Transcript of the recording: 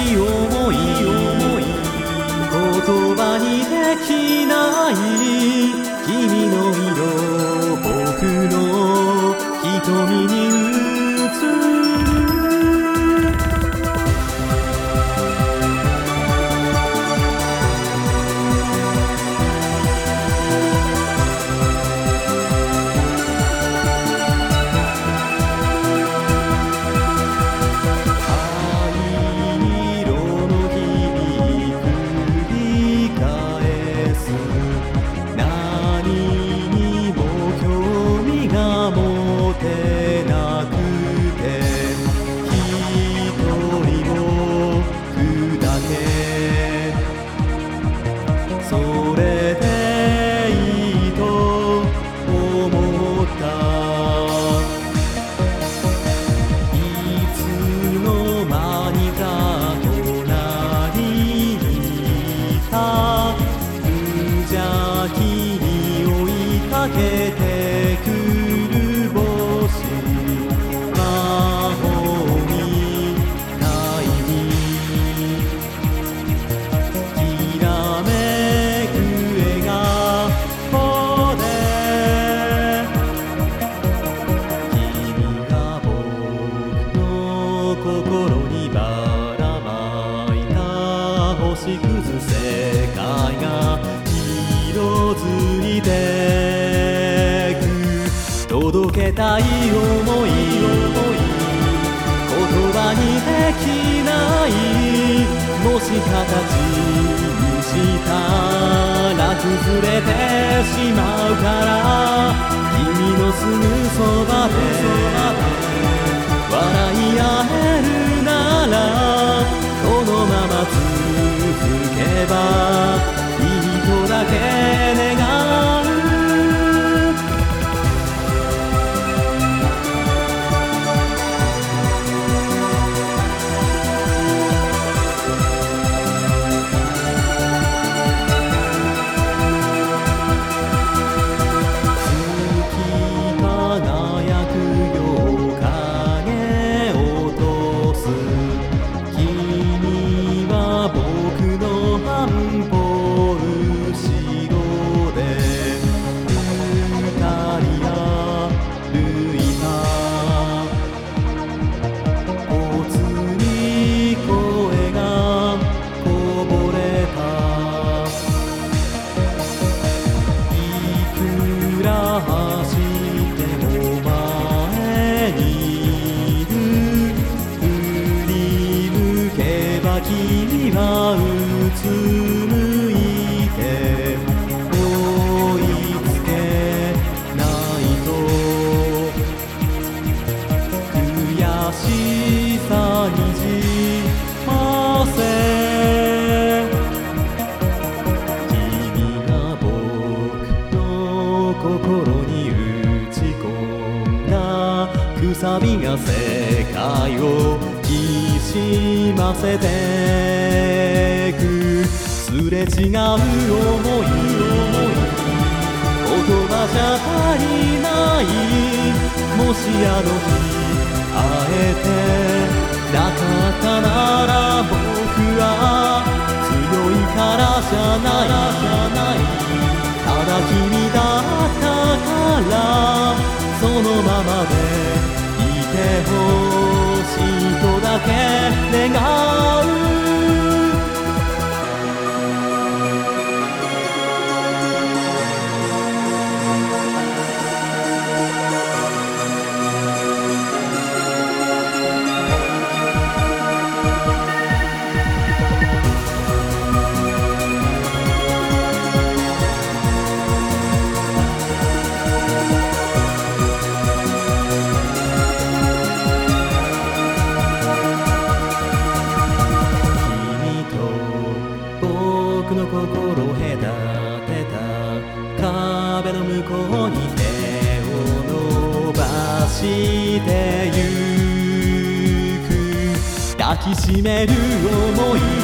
い思い言葉にできない君の色僕の瞳に映るそれでいいと思ったいつの間にか隣にいた無邪気に追いかけてくる星魔法みたいにきらめく笑顔で君が僕の心にばらまいた星屑世界が色づいてく届けたい想い言葉にできないもし形にしたら崩れてしまうから君のすぐそばで笑い合えるならこのまま続けばいいとだけ願う君はうつむいて追いつけないと悔しさにじませ君が僕の心に打ち込んだくさびが世界をきしませてくすれ違う想い言葉じゃ足りないもしあの日会えてなかったなら僕は強いからじゃないただ君だったからそのままでいてほしいとだけ願う僕の心を隔てた壁の向こうに手を伸ばしてゆく抱きしめる想い